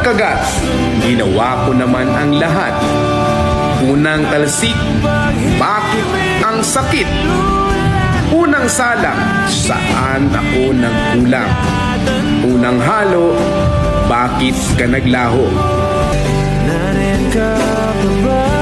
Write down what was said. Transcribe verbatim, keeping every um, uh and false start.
pagkagat, ginawa ko naman ang lahat. Unang talsik, bakit ang sakit? Unang salang, saan ako nagkulang? Unang halo, bakit ka naglaho? Narin ka pa ba?